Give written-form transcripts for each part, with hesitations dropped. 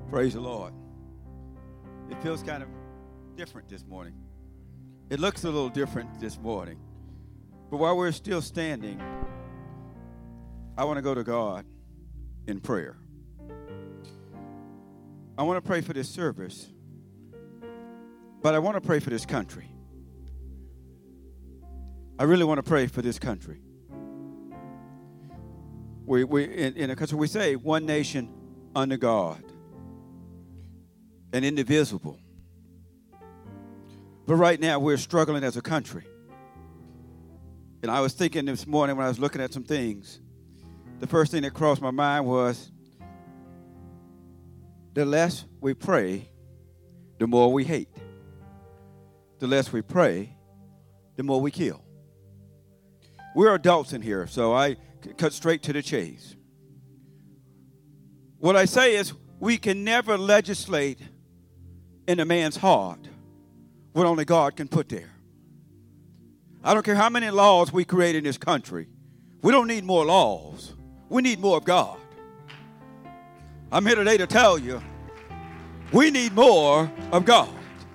Praise the Lord. It feels kind of different this morning. It looks a little different this morning. But while we're still standing, I want to go to God in prayer. I want to pray for this service, but I want to pray for this country. I really want to pray for this country. In a country, we say one nation under God and indivisible. But right now, we're struggling as a country. And I was thinking this morning when I was looking at some things, the first thing that crossed my mind was, the less we pray, the more we hate. The less we pray, the more we kill. We're adults in here, so I cut straight to the chase. What I say is, we can never legislate in a man's heart what only God can put there. I don't care how many laws we create in this country. We don't need more laws. We need more of God. I'm here today to tell you, we need more of God.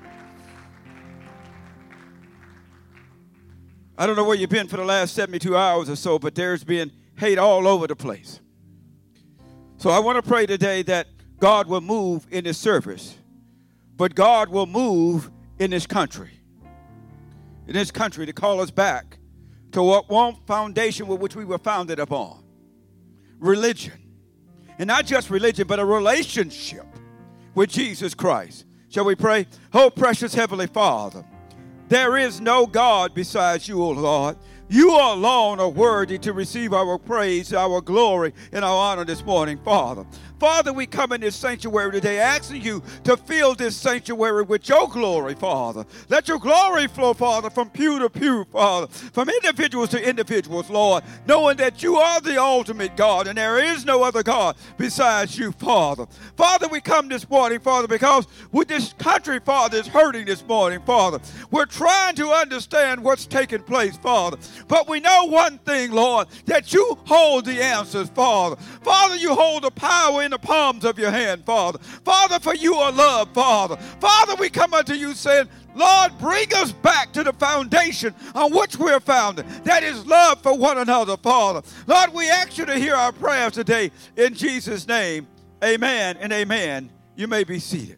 I don't know where you've been for the last 72 hours or so, but there's been hate all over the place. So I want to pray today that God will move in this service, but God will move in this country. In this country to call us back to what one foundation with which we were founded upon. Religion. And not just religion, but a relationship with Jesus Christ. Shall we pray? Oh, precious Heavenly Father, there is no God besides you, O Lord. You alone are worthy to receive our praise, our glory, and our honor this morning, Father. Father, we come in this sanctuary today asking you to fill this sanctuary with your glory, Father. Let your glory flow, Father, from pew to pew, Father, from individuals to individuals, Lord, knowing that you are the ultimate God and there is no other God besides you, Father. Father, we come this morning, Father, because with this country, Father, is hurting this morning, Father. We're trying to understand what's taking place, Father. But we know one thing, Lord, that you hold the answers, Father. Father, you hold the power in the palms of your hand, Father. Father, for you are love, Father. Father, we come unto you saying, Lord, bring us back to the foundation on which we're founded. That is love for one another, Father. Lord, we ask you to hear our prayers today in Jesus' name. Amen and amen. You may be seated.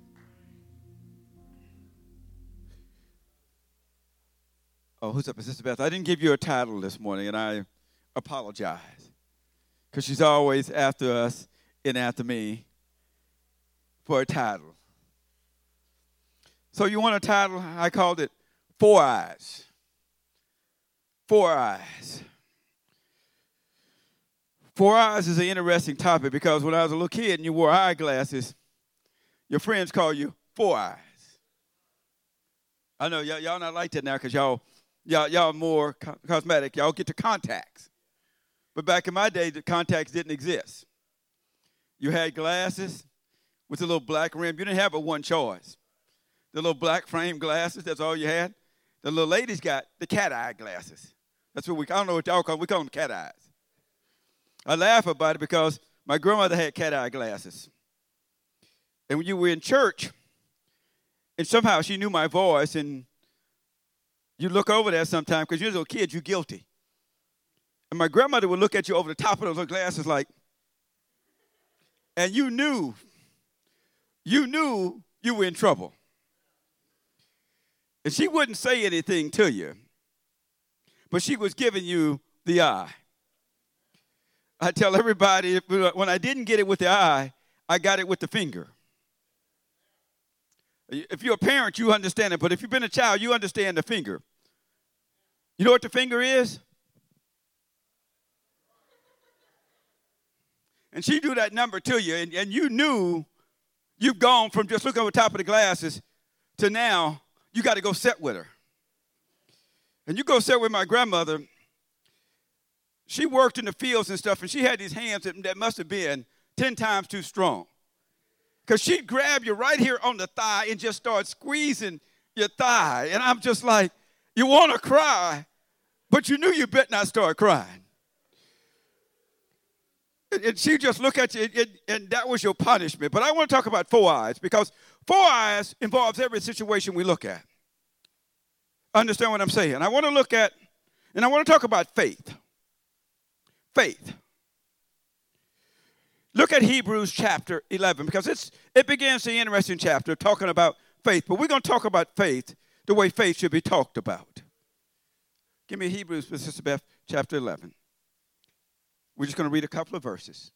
Oh, who's up? Sister Beth. I didn't give you a title this morning, and I apologize. Because she's always after us and after me for a title. So you want a title? I called it Four Eyes. Four Eyes. Four Eyes is an interesting topic because when I was a little kid and you wore eyeglasses, your friends call you Four Eyes. I know y'all not like that now because y'all more cosmetic. Y'all get to contacts. But back in my day, the contacts didn't exist. You had glasses with a little black rim. You didn't have a one choice. The little black frame glasses, that's all you had. The little ladies got the cat eye glasses. That's what I don't know what y'all call them. We call them cat eyes. I laugh about it because my grandmother had cat eye glasses. And when you were in church, and somehow she knew my voice, and you look over there sometime, because you're a little kid, you're guilty. And my grandmother would look at you over the top of those little glasses like, and you knew you were in trouble. And she wouldn't say anything to you, but she was giving you the eye. I tell everybody, when I didn't get it with the eye, I got it with the finger. If you're a parent, you understand it, but if you've been a child, you understand the finger. You know what the finger is? And she do that number to you, and you knew you've gone from just looking over the top of the glasses to now you got to go sit with her. And you go sit with my grandmother. She worked in the fields and stuff, and she had these hands that must have been 10 times too strong. Because she'd grab you right here on the thigh and just start squeezing your thigh. And I'm just like, you want to cry, but you knew you better not start crying. And she just look at you, and that was your punishment. But I want to talk about 4 eyes, because 4 eyes involves every situation we look at. Understand what I'm saying? I want to look at, and I want to talk about faith. Faith. Look at Hebrews chapter 11, because it begins the interesting chapter talking about faith. But we're going to talk about faith the way faith should be talked about. Give me Hebrews, Sister Beth, chapter 11. We're just going to read a couple of verses.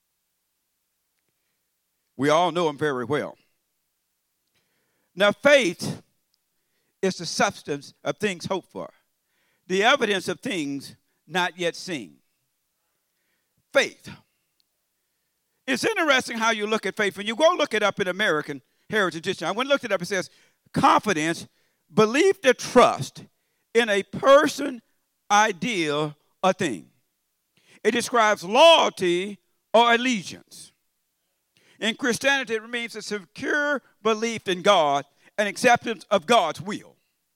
We all know them very well. Now, faith is the substance of things hoped for, the evidence of things not yet seen. Faith. It's interesting how you look at faith. When you go look it up in American Heritage Dictionary, I went and looked it up. It says, confidence, belief to trust in a person, idea, or thing. It describes loyalty or allegiance. In Christianity, it means a secure belief in God and acceptance of God's will.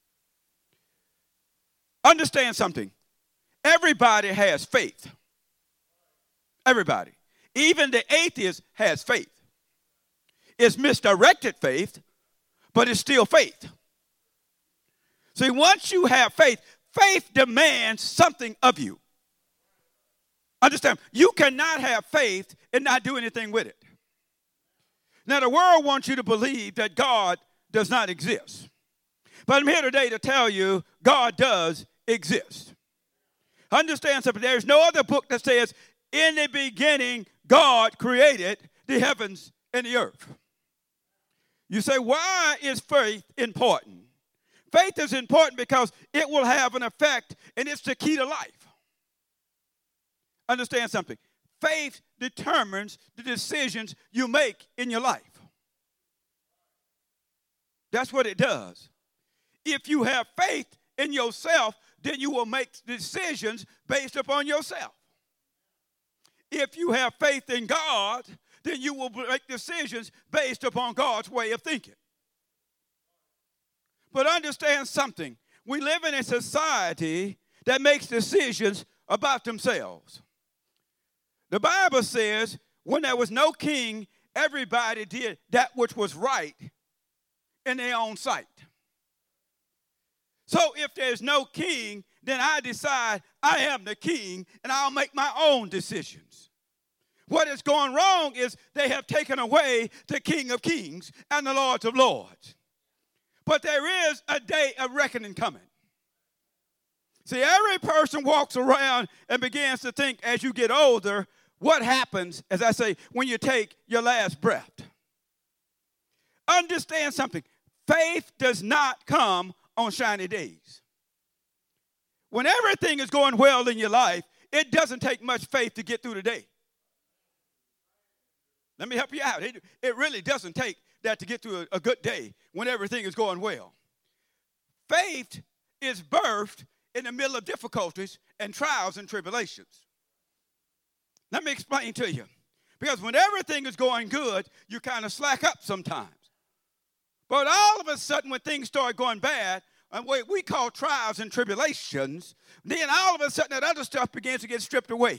Understand something. Everybody has faith. Everybody. Even the atheist has faith. It's misdirected faith, but it's still faith. See, once you have faith, faith demands something of you. Understand, you cannot have faith and not do anything with it. Now, the world wants you to believe that God does not exist. But I'm here today to tell you God does exist. Understand something. There's no other book that says, in the beginning, God created the heavens and the earth. You say, why is faith important? Faith is important because it will have an effect, and it's the key to life. Understand something. Faith determines the decisions you make in your life. That's what it does. If you have faith in yourself, then you will make decisions based upon yourself. If you have faith in God, then you will make decisions based upon God's way of thinking. But understand something. We live in a society that makes decisions about themselves. The Bible says when there was no king, everybody did that which was right in their own sight. So if there's no king, then I decide I am the king and I'll make my own decisions. What is going wrong is they have taken away the King of Kings and the Lord of Lords. But there is a day of reckoning coming. See, every person walks around and begins to think as you get older, what happens, as I say, when you take your last breath. Understand something. Faith does not come on shiny days. When everything is going well in your life, it doesn't take much faith to get through the day. Let me help you out. It really doesn't take that to get through a good day when everything is going well. Faith is birthed in the middle of difficulties and trials and tribulations. Let me explain to you. Because when everything is going good, you kind of slack up sometimes. But all of a sudden, when things start going bad, and what we call trials and tribulations, then all of a sudden that other stuff begins to get stripped away.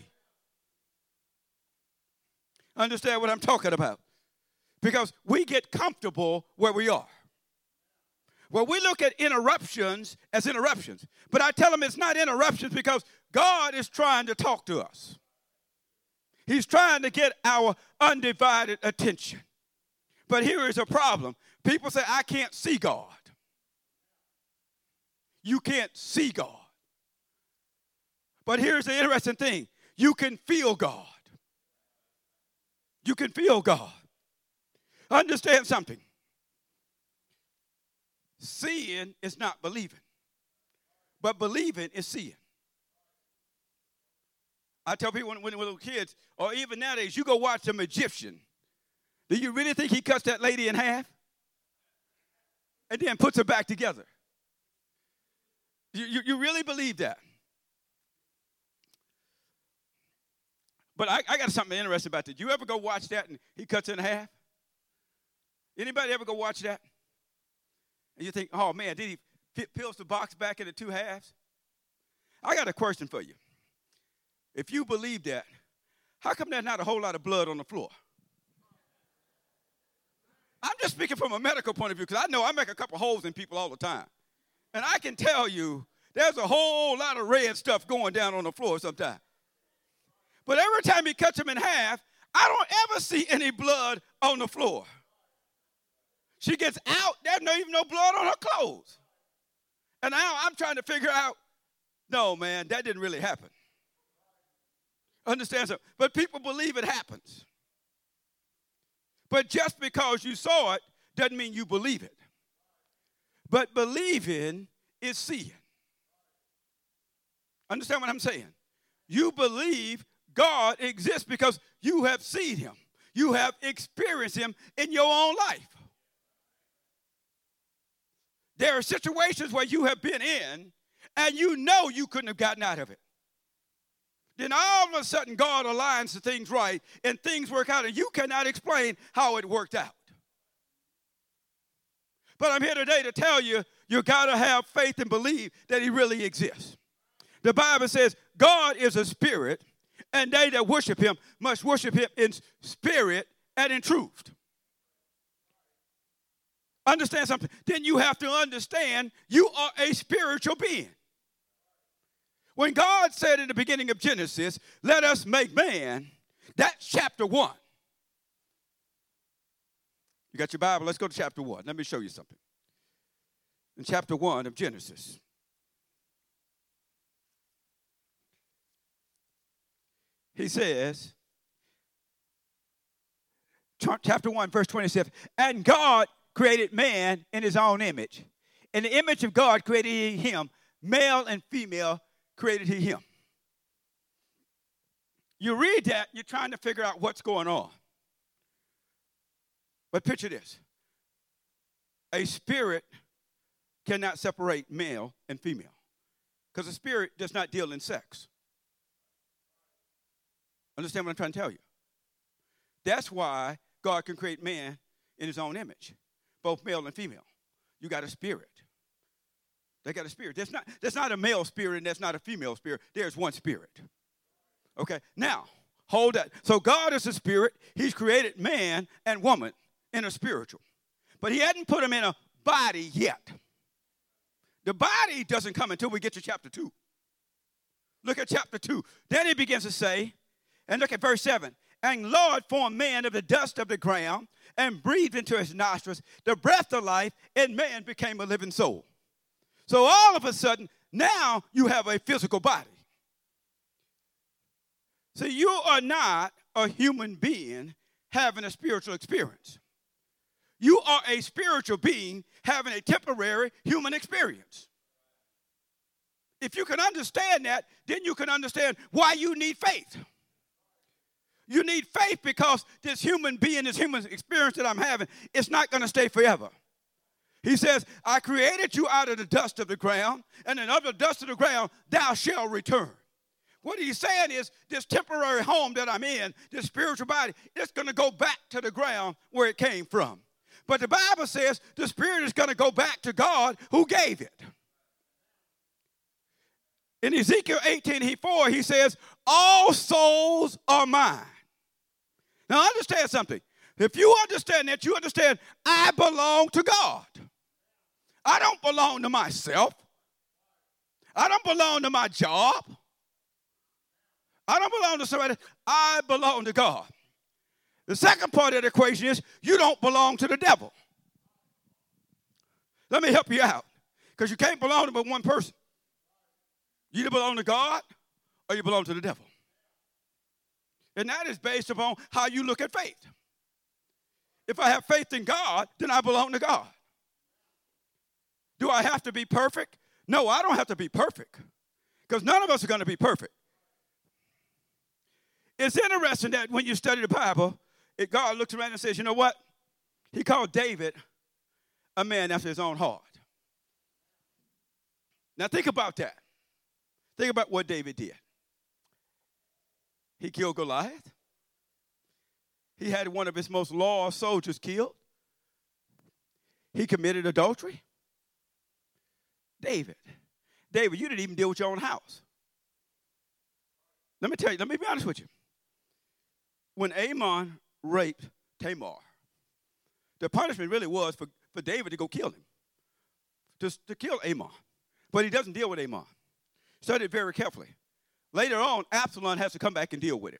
Understand what I'm talking about? Because we get comfortable where we are. Well, we look at interruptions as interruptions. But I tell them it's not interruptions because God is trying to talk to us. He's trying to get our undivided attention. But here is a problem. People say, I can't see God. You can't see God. But here's the interesting thing. You can feel God. You can feel God. Understand something. Seeing is not believing. But believing is seeing. I tell people when little kids, or even nowadays, you go watch a magician. Do you really think he cuts that lady in half? And then puts her back together? You really believe that? But I got something interesting about that. You ever go watch that and he cuts it in half? Anybody ever go watch that? And you think, oh, man, did he peels the box back into 2 halves? I got a question for you. If you believe that, How come there's not a whole lot of blood on the floor? I'm just speaking from a medical point of view because I know I make a couple holes in people all the time. And I can tell you there's a whole lot of red stuff going down on the floor sometimes. But every time he cuts them in half, I don't ever see any blood on the floor. She gets out, there's not even no blood on her clothes. And now I'm trying to figure out, no, man, that didn't really happen. Understand something? But people believe it happens. But just because you saw it doesn't mean you believe it. But believing is seeing. Understand what I'm saying? You believe God exists because you have seen him. You have experienced him in your own life. There are situations where you have been in and you know you couldn't have gotten out of it. Then all of a sudden God aligns the things right and things work out and you cannot explain how it worked out. But I'm here today to tell you, you got to have faith and believe that he really exists. The Bible says God is a spirit and they that worship him must worship him in spirit and in truth. Understand something? Then you have to understand you are a spiritual being. When God said in the beginning of Genesis, let us make man, that's chapter 1. You got your Bible? Let's go to chapter 1. Let me show you something. In chapter 1 of Genesis. He says, chapter 1, verse 27, and God created man in his own image. In the image of God created he him, male and female created he him. You read that, you're trying to figure out what's going on. But picture this. A spirit cannot separate male and female because a spirit does not deal in sex. Understand what I'm trying to tell you? That's why God can create man in his own image, both male and female. You got a spirit. They got a spirit. That's not a male spirit and that's not a female spirit. There's one spirit. Okay, now, hold that. So God is a spirit. He's created man and woman in a spiritual. But he hadn't put them in a body yet. The body doesn't come until we get to chapter 2. Look at chapter 2. Then he begins to say, and look at verse 7. And Lord formed man of the dust of the ground and breathed into his nostrils the breath of life, and man became a living soul. So all of a sudden, now you have a physical body. So you are not a human being having a spiritual experience. You are a spiritual being having a temporary human experience. If you can understand that, then you can understand why you need faith. You need faith because this human being, this human experience that I'm having, it's not going to stay forever. He says, I created you out of the dust of the ground, and in other dust of the ground thou shalt return. What he's saying is this temporary home that I'm in, this spiritual body, it's going to go back to the ground where it came from. But the Bible says the spirit is going to go back to God who gave it. In Ezekiel 18:4, he says, all souls are mine. Now understand something. If you understand that, you understand I belong to God. I don't belong to myself. I don't belong to my job. I don't belong to somebody. I belong to God. The second part of the equation is you don't belong to the devil. Let me help you out. Because you can't belong to but one person. You either belong to God or you belong to the devil. And that is based upon how you look at faith. If I have faith in God, then I belong to God. Do I have to be perfect? No, I don't have to be perfect. Because none of us are going to be perfect. It's interesting that when you study the Bible, God looks around and says, you know what? He called David a man after his own heart. Now think about that. Think about what David did. He killed Goliath. He had one of his most loyal soldiers killed. He committed adultery. David, you didn't even deal with your own house. Let me tell you, let me be honest with you. when Ammon raped Tamar, the punishment really was for David to go kill him, to kill Ammon. But he doesn't deal with Ammon. Study it very carefully. Later on, Absalom has to come back and deal with it.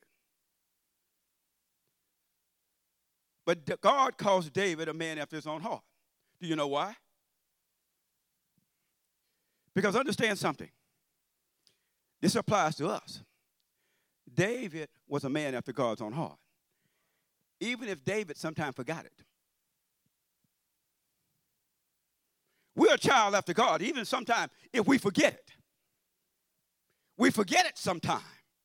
But God calls David a man after his own heart. Do you know why? Because understand something. This applies to us. David was a man after God's own heart. Even if David sometimes forgot it. We're a child after God, even sometimes if we forget it. We forget it sometime.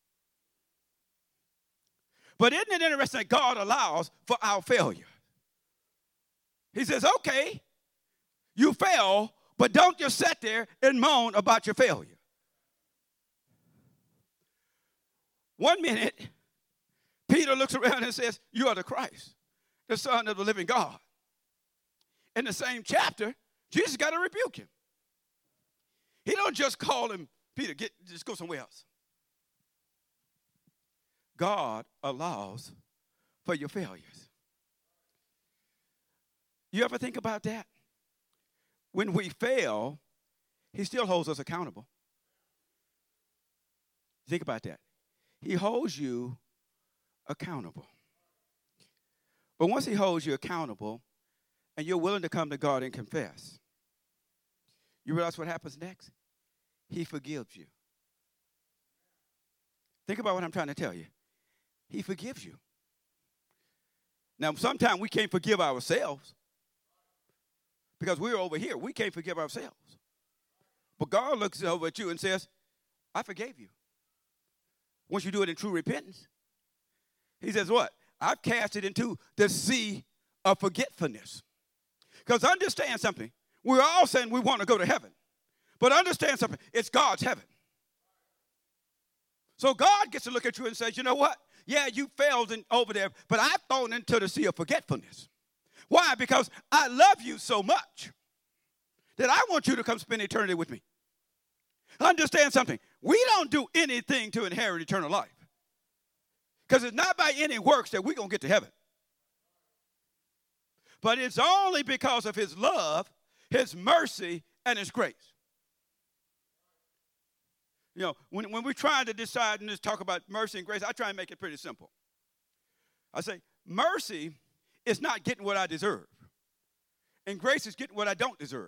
But isn't it interesting that God allows for our failure? He says, okay, you fail, but don't just sit there and moan about your failure. One minute, Peter looks around and says, you are the Christ, the Son of the living God. In the same chapter, Jesus got to rebuke him. He don't just call him, Peter, just go somewhere else. God allows for your failures. You ever think about that? When we fail, he still holds us accountable. Think about that. He holds you accountable. But once he holds you accountable and you're willing to come to God and confess, you realize what happens next? He forgives you. Think about what I'm trying to tell you. He forgives you. Now, sometimes we can't forgive ourselves because we're over here. We can't forgive ourselves. But God looks over at you and says, I forgave you. Once you do it in true repentance, he says what? I've cast it into the sea of forgetfulness. Because understand something. We're all saying we want to go to heaven. But understand something. It's God's heaven. So God gets to look at you and says, you know what? Yeah, you failed over there, but I've thrown into the sea of forgetfulness. Why? Because I love you so much that I want you to come spend eternity with me. Understand something. We don't do anything to inherit eternal life. Because it's not by any works that we're going to get to heaven. But it's only because of his love, his mercy, and his grace. You know, when we're trying to decide and just talk about mercy and grace, I try and make it pretty simple. I say, mercy is not getting what I deserve. And grace is getting what I don't deserve.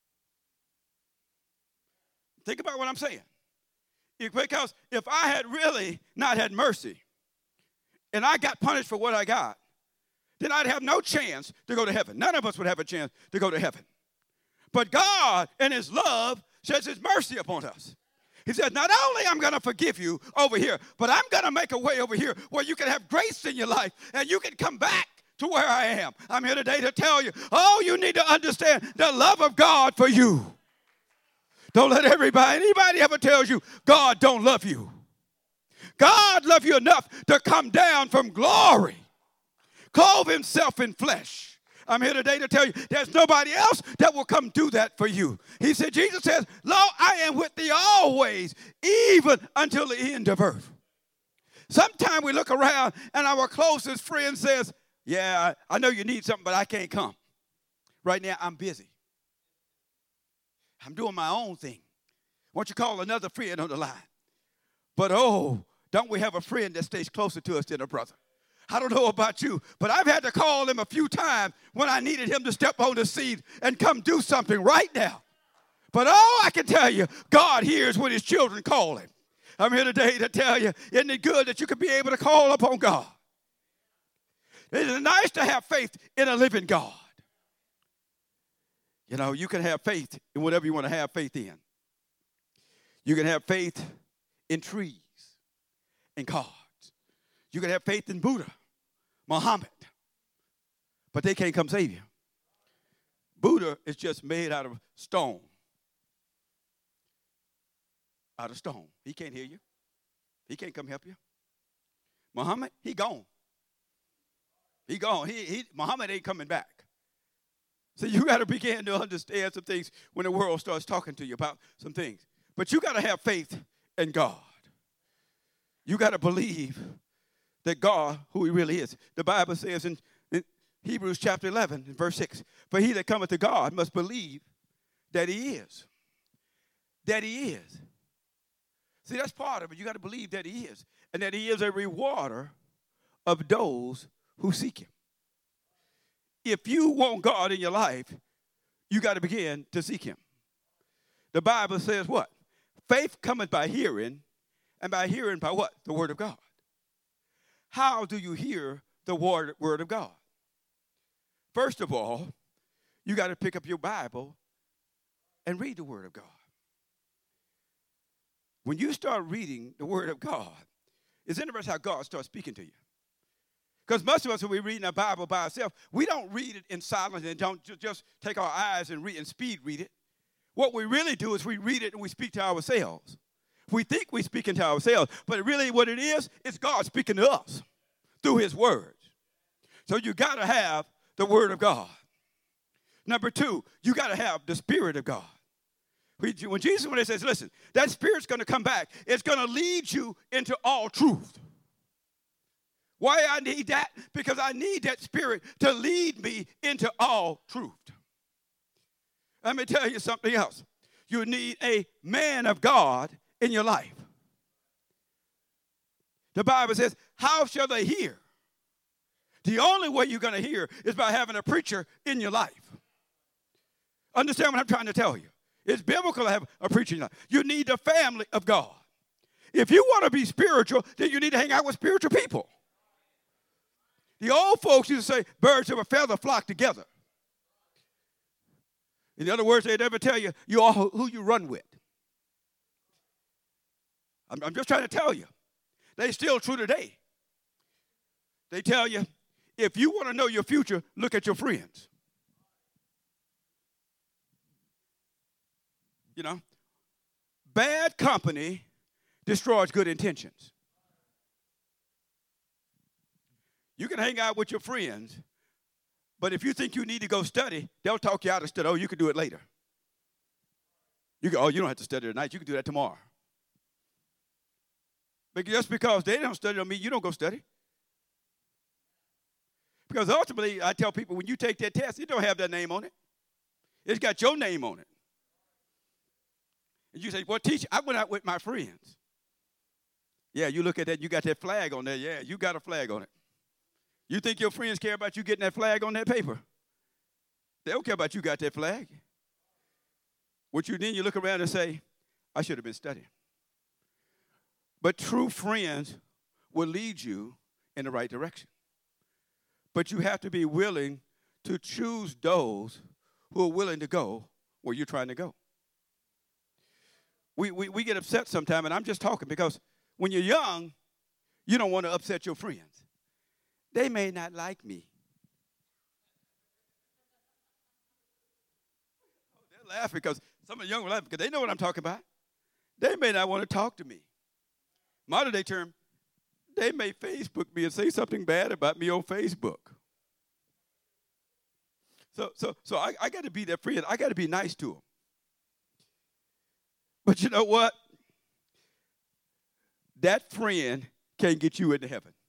Think about what I'm saying. Because if I had really not had mercy and I got punished for what I got, then I'd have no chance to go to heaven. None of us would have a chance to go to heaven. But God, in his love, sheds his mercy upon us. He said, not only I'm going to forgive you over here, but I'm going to make a way over here where you can have grace in your life and you can come back to where I am. I'm here today to tell you, you need to understand the love of God for you. Don't let anybody ever tells you God don't love you. God loved you enough to come down from glory, clothe himself in flesh. I'm here today to tell you there's nobody else that will come do that for you. He said, Jesus says, lo, I am with thee always, even until the end of earth. Sometimes we look around and our closest friend says, yeah, I know you need something, but I can't come. Right now, I'm busy. I'm doing my own thing. Why don't you call another friend on the line? But don't we have a friend that stays closer to us than a brother? I don't know about you, but I've had to call him a few times when I needed him to step on the scene and come do something right now. But I can tell you, God hears when his children call him. I'm here today to tell you, isn't it good that you can be able to call upon God? It is nice to have faith in a living God. You know, you can have faith in whatever you want to have faith in. You can have faith in trees and cars. You can have faith in Buddha, Muhammad, but they can't come save you. Buddha is just made out of stone. Out of stone. He can't hear you. He can't come help you. Muhammad, he gone. He gone. Muhammad ain't coming back. So you got to begin to understand some things when the world starts talking to you about some things. But you got to have faith in God. You got to believe that God, who he really is. The Bible says in Hebrews chapter 11, verse 6, for he that cometh to God must believe that he is. That he is. See, that's part of it. You got to believe that he is. And that he is a rewarder of those who seek him. If you want God in your life, you got to begin to seek him. The Bible says what? Faith cometh by hearing, and by hearing by what? The word of God. How do you hear the word of God? First of all, you got to pick up your Bible and read the word of God. When you start reading the word of God, it's interesting how God starts speaking to you. Because most of us, when we read our Bible by ourselves, we don't read it in silence and don't just take our eyes and read and speed read it. What we really do is we read it and we speak to ourselves. We think we're speaking to ourselves, but really what it is God speaking to us through his words. So you got to have the word of God. Number two, you got to have the Spirit of God. When Jesus, when he says, listen, that Spirit's going to come back, it's going to lead you into all truth. Why I need that? Because I need that Spirit to lead me into all truth. Let me tell you something else. You need a man of God in your life. The Bible says, how shall they hear? The only way you're going to hear is by having a preacher in your life. Understand what I'm trying to tell you? It's biblical to have a preacher in your life. You need the family of God. If you want to be spiritual, then you need to hang out with spiritual people. The old folks used to say, birds of a feather flock together. In other words, they never tell you who you run with. I'm just trying to tell you. They're still true today. They tell you, if you want to know your future, look at your friends. You know, bad company destroys good intentions. You can hang out with your friends, but if you think you need to go study, they'll talk you out of study. Oh, you can do it later. You don't have to study tonight. You can do that tomorrow. But just because they don't study don't mean you don't go study. Because ultimately, I tell people, when you take that test, it don't have that name on it. It's got your name on it. And you say, well, teacher, I went out with my friends. Yeah, you look at that, you got that flag on there. Yeah, you got a flag on it. You think your friends care about you getting that flag on that paper? They don't care about you got that flag. You look around and say, I should have been studying. But true friends will lead you in the right direction. But you have to be willing to choose those who are willing to go where you're trying to go. We get upset sometimes, and I'm just talking because when you're young, you don't want to upset your friends. They may not like me. They're laughing because some of the young are laughing because they know what I'm talking about. They may not want to talk to me. Modern day term, they may Facebook me and say something bad about me on Facebook. So I got to be their friend. I got to be nice to them. But you know what? That friend can't get you into heaven.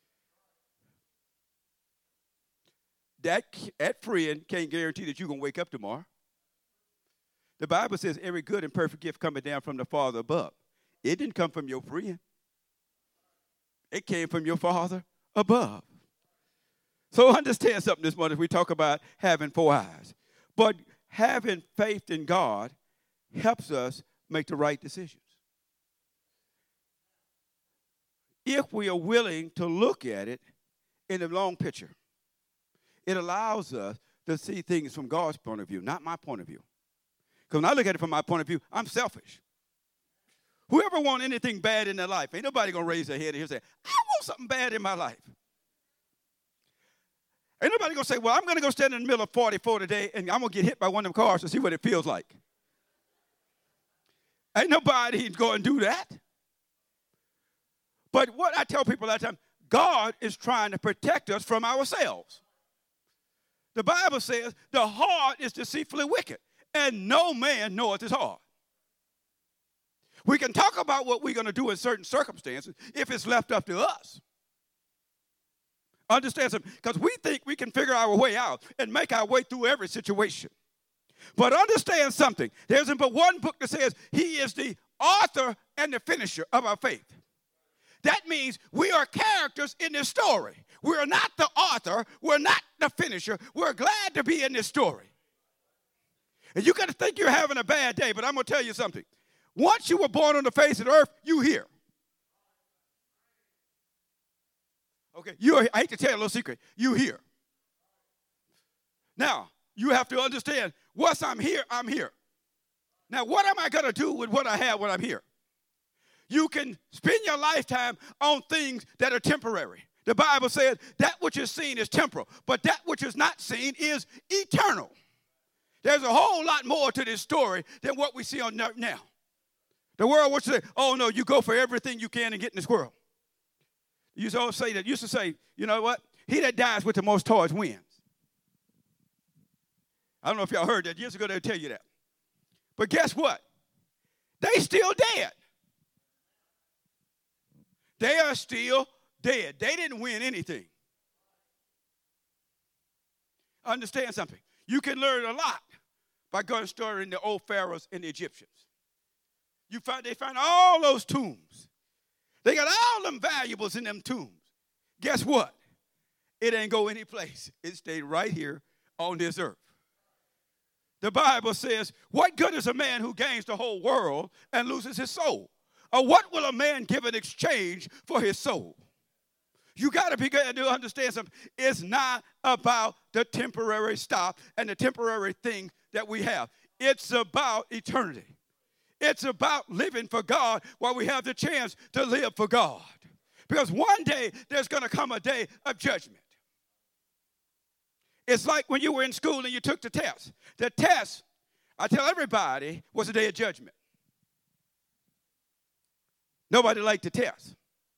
That friend can't guarantee that you're going to wake up tomorrow. The Bible says every good and perfect gift coming down from the Father above. It didn't come from your friend. It came from your Father above. So understand something this morning. We talk about having 4 eyes. But having faith in God helps us make the right decisions. If we are willing to look at it in the long picture, it allows us to see things from God's point of view, not my point of view. Because when I look at it from my point of view, I'm selfish. Whoever wants anything bad in their life, ain't nobody going to raise their head and say, I want something bad in my life. Ain't nobody going to say, well, I'm going to go stand in the middle of 44 today, and I'm going to get hit by one of them cars to see what it feels like. Ain't nobody going to do that. But what I tell people all the time, God is trying to protect us from ourselves. The Bible says the heart is deceitfully wicked, and no man knoweth his heart. We can talk about what we're going to do in certain circumstances if it's left up to us. Understand something? Because we think we can figure our way out and make our way through every situation. But understand something. There's but one book that says he is the author and the finisher of our faith. That means we are characters in this story. We're not the author. We're not the finisher. We're glad to be in this story. And you got to think you're having a bad day, but I'm going to tell you something. Once you were born on the face of the earth, you here. Okay, I hate to tell you a little secret. You here. Now, you have to understand, once I'm here, I'm here. Now, what am I going to do with what I have when I'm here? You can spend your lifetime on things that are temporary. The Bible says that which is seen is temporal, but that which is not seen is eternal. There's a whole lot more to this story than what we see on now. The world wants to say, oh, no, you go for everything you can and get in this world. You used to say, you know what? He that dies with the most toys wins. I don't know if y'all heard that. Years ago, they would tell you that. But guess what? They still dead. They are still dead. They didn't win anything. Understand something. You can learn a lot by going studying the old pharaohs and the Egyptians. They find all those tombs. They got all them valuables in them tombs. Guess what? It ain't go any place. It stayed right here on this earth. The Bible says, what good is a man who gains the whole world and loses his soul? Or what will a man give in exchange for his soul? You got to be good to understand something. It's not about the temporary stuff and the temporary thing that we have. It's about eternity. It's about living for God while we have the chance to live for God. Because one day there's going to come a day of judgment. It's like when you were in school and you took the test. The test, I tell everybody, was a day of judgment. Nobody liked the test.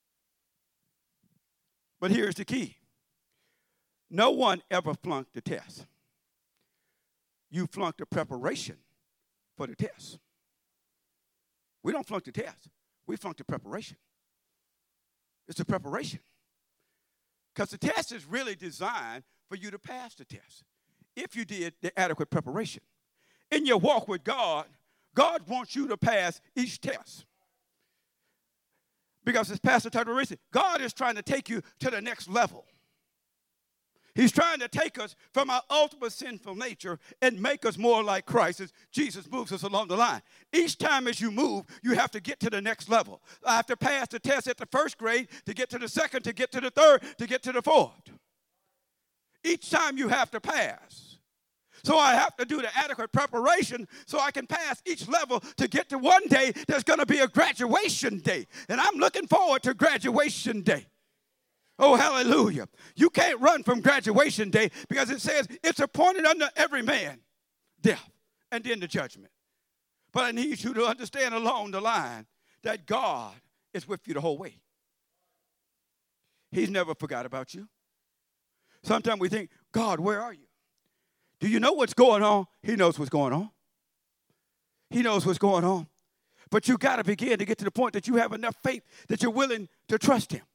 But here's the key. No one ever flunked the test. You flunked the preparation for the test. We don't flunk the test. We flunk the preparation. It's the preparation. Because the test is really designed for you to pass the test if you did the adequate preparation. In your walk with God, God wants you to pass each test. Because as Pastor Tyler said, God is trying to take you to the next level. He's trying to take us from our ultimate sinful nature and make us more like Christ as Jesus moves us along the line. Each time as you move, you have to get to the next level. I have to pass the test at the first grade to get to the second, to get to the third, to get to the fourth. Each time you have to pass. So I have to do the adequate preparation so I can pass each level to get to one day there's going to be a graduation day. And I'm looking forward to graduation day. Oh, hallelujah. You can't run from graduation day because it says it's appointed unto every man death and then the judgment. But I need you to understand along the line that God is with you the whole way. He's never forgot about you. Sometimes we think, God, where are you? Do you know what's going on? He knows what's going on. He knows what's going on. But you got to begin to get to the point that you have enough faith that you're willing to trust him.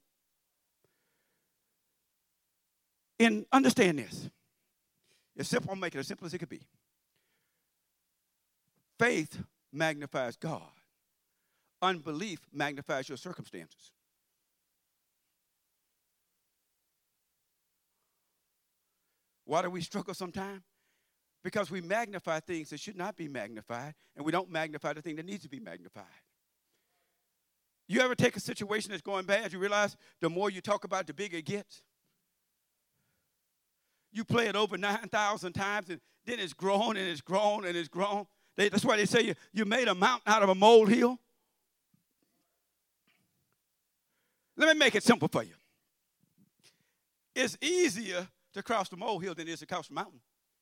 And understand this. It's simple. I'll make it as simple as it could be. Faith magnifies God. Unbelief magnifies your circumstances. Why do we struggle sometimes? Because we magnify things that should not be magnified, and we don't magnify the thing that needs to be magnified. You ever take a situation that's going bad, you realize the more you talk about it, the bigger it gets? You play it over 9,000 times, and then it's grown, and it's grown, and it's grown. That's why they say you made a mountain out of a molehill. Let me make it simple for you. It's easier to cross the molehill than it is to cross the mountain.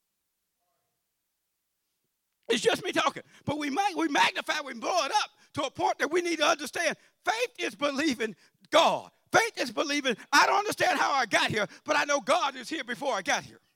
It's just me talking. But we magnify, we blow it up to a point that we need to understand. Faith is believing God. Faith is believing, I don't understand how I got here, but I know God is here before I got here.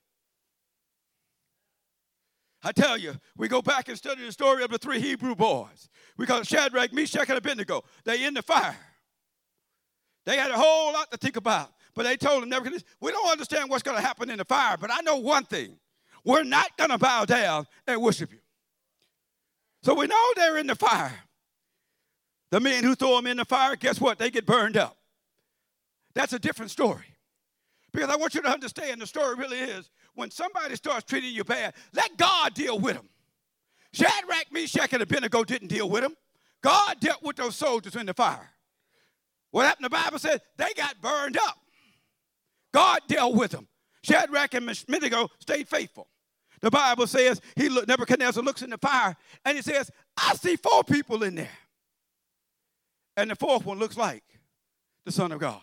I tell you, we go back and study the story of the three Hebrew boys. We call it Shadrach, Meshach, and Abednego. They in the fire. They had a whole lot to think about. But they told him, Nebuchadnezzar, we don't understand what's going to happen in the fire, but I know one thing. We're not going to bow down and worship you. So we know they're in the fire. The men who throw them in the fire, guess what? They get burned up. That's a different story. Because I want you to understand the story really is when somebody starts treating you bad, let God deal with them. Shadrach, Meshach, and Abednego didn't deal with them. God dealt with those soldiers in the fire. What happened? The Bible says they got burned up. God dealt with them. Shadrach and Abednego stayed faithful. The Bible says Nebuchadnezzar looks in the fire and he says, I see 4 people in there. And the 4th one looks like the Son of God.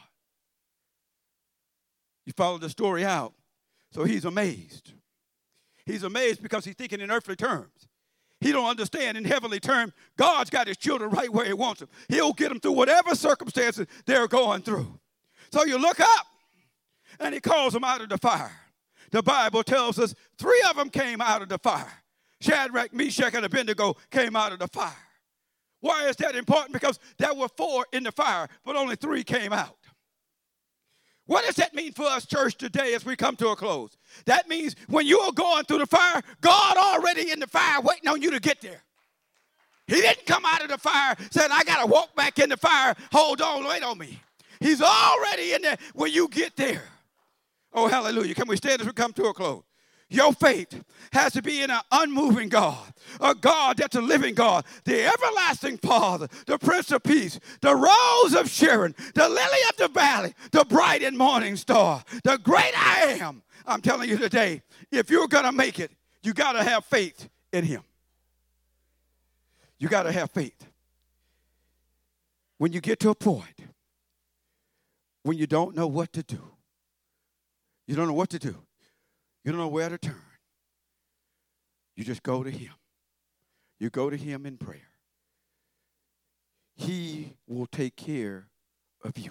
You follow the story out. So he's amazed. He's amazed because he's thinking in earthly terms. He don't understand in heavenly terms. God's got his children right where he wants them. He'll get them through whatever circumstances they're going through. So you look up and he calls them out of the fire. The Bible tells us 3 of them came out of the fire. Shadrach, Meshach, and Abednego came out of the fire. Why is that important? Because there were 4 in the fire, but only 3 came out. What does that mean for us, church, today as we come to a close? That means when you are going through the fire, God already in the fire waiting on you to get there. He didn't come out of the fire saying, I got to walk back in the fire. Hold on, wait on me. He's already in there when you get there. Oh, hallelujah. Can we stand as we come to a close? Your faith has to be in an unmoving God, a God that's a living God, the everlasting Father, the Prince of Peace, the Rose of Sharon, the Lily of the Valley, the bright and morning star, the great I am. I'm telling you today, if you're going to make it, you got to have faith in him. You got to have faith. When you get to a point when you don't know what to do, you don't know what to do. You don't know where to turn. You just go to him. You go to him in prayer. He will take care of you.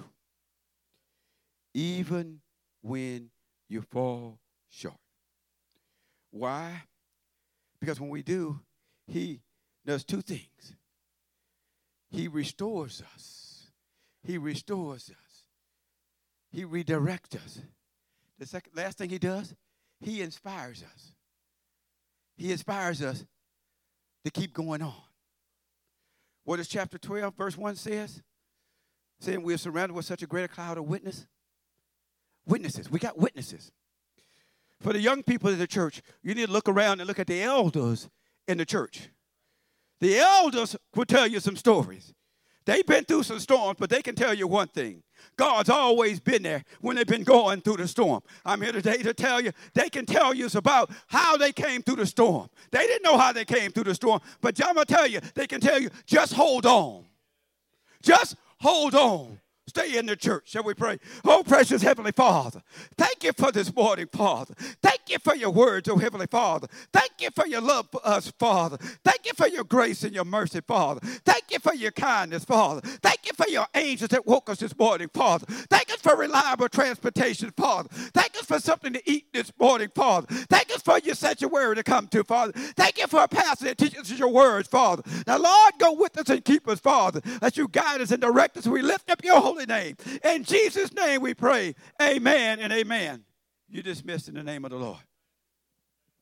Even when you fall short. Why? Because when we do, he does 2 things. He restores us. He restores us. He redirects us. The last thing he does, he inspires us. He inspires us to keep going on. What does chapter 12, verse 1 says? Saying we are surrounded with such a great cloud of witnesses. We got witnesses. For the young people in the church, you need to look around and look at the elders in the church. The elders will tell you some stories. They've been through some storms, but they can tell you one thing. God's always been there when they've been going through the storm. I'm here today to tell you, they can tell you about how they came through the storm. They didn't know how they came through the storm, but I'm going to tell you, they can tell you, just hold on. Just hold on. Stay in the church. Shall we pray? Oh, precious Heavenly Father, thank you for this morning, Father. Thank you for your words, oh Heavenly Father. Thank you for your love for us, Father. Thank you for your grace and your mercy, Father. Thank you for your kindness, Father. Thank you for your angels that woke us this morning, Father. Thank us for reliable transportation, Father. Thank us for something to eat this morning, Father. Thank us for your sanctuary to come to, Father. Thank you for a pastor that teaches us your words, Father. Now, Lord, go with us and keep us, Father, as you guide us and direct us. We lift up your holy name. In Jesus' name we pray. Amen and amen. You dismissed in the name of the Lord.